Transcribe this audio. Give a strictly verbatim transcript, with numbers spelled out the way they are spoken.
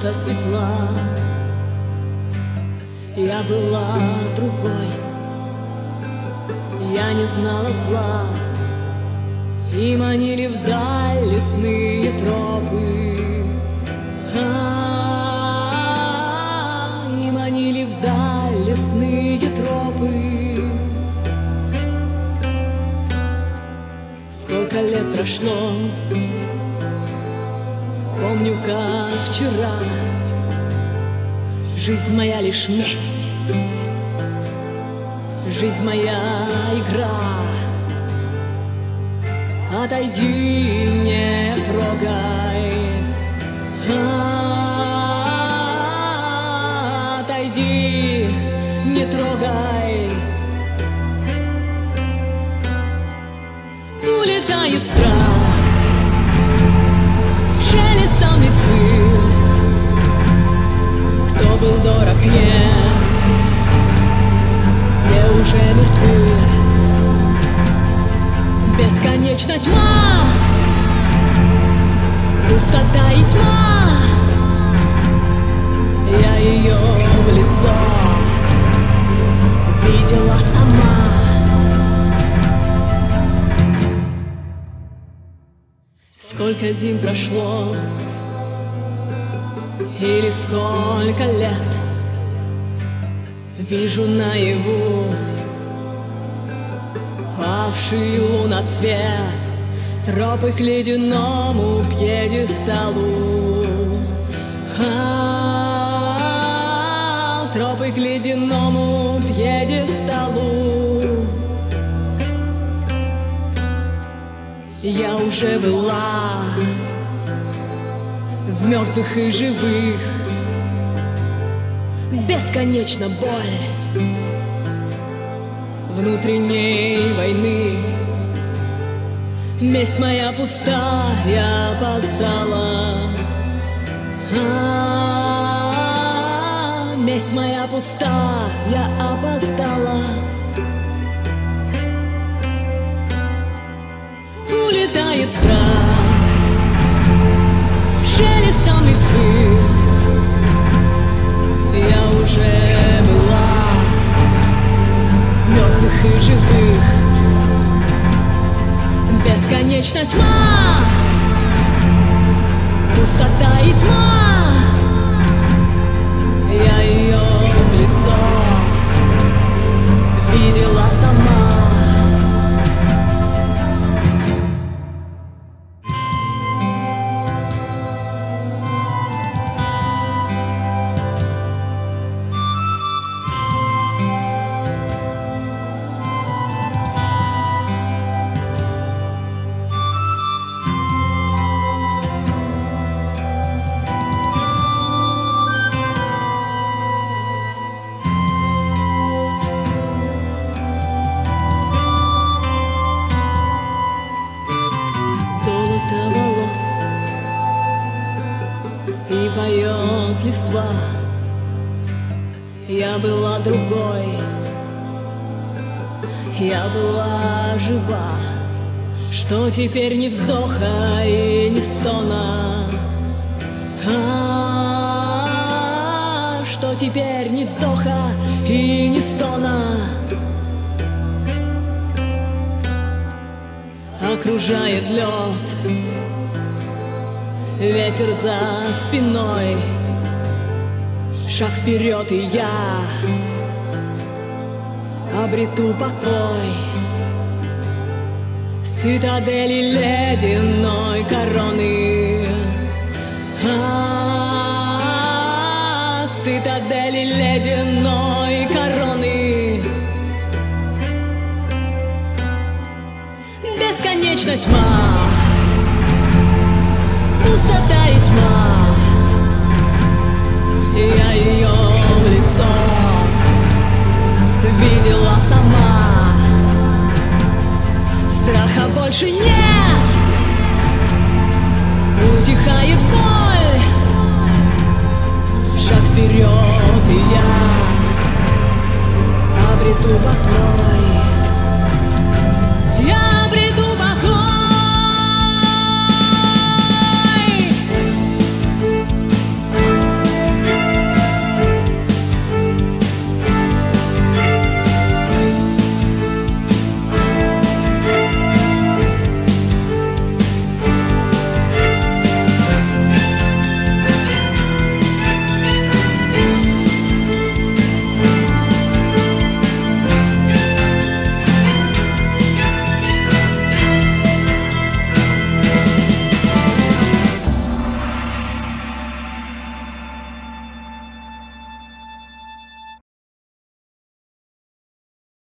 комната светла. Я была другой, я не знала зла, и манили вдаль лесные тропы. А, и манили вдаль лесные тропы. Сколько лет прошло, помню, как вчера. Жизнь моя лишь месть, жизнь моя игра. Отойди, не трогай, а, отойди, не трогай. Улетает страх шелестом листвы. Кто был дорог мне, все уже мертвы. Бесконечна тьма, пустота и тьма. Я ее в лицо видела сама. Сколько зим прошло, или сколько лет, вижу наяву павший лунасвет, тропы к ледяному пьедесталу. А, тропы к ледяному пьедесталу. Я уже была в мертвых и живых. Бесконечна боль внутренней войны. Месть моя пуста, я опоздала. А, месть моя пуста, я опоздала. Улетает страх шелестом листвы. Я уже была в мертвых и живых. Бесконечна тьма, пустота и тьма. Я ее в лицо видела сама. Волос и поет листва. Я была другой, я была жива. Что теперь ни вздоха и ни стона? А, что теперь ни вздоха и ни стона? Окружает лед, ветер за спиной. Шаг вперед, и я обрету покой. С цитадели ледяной короны. А, с цитадели ледяной короны. Бесконечна тьма, пустота и тьма. Я ее в лицо видела сама. Страха больше нет.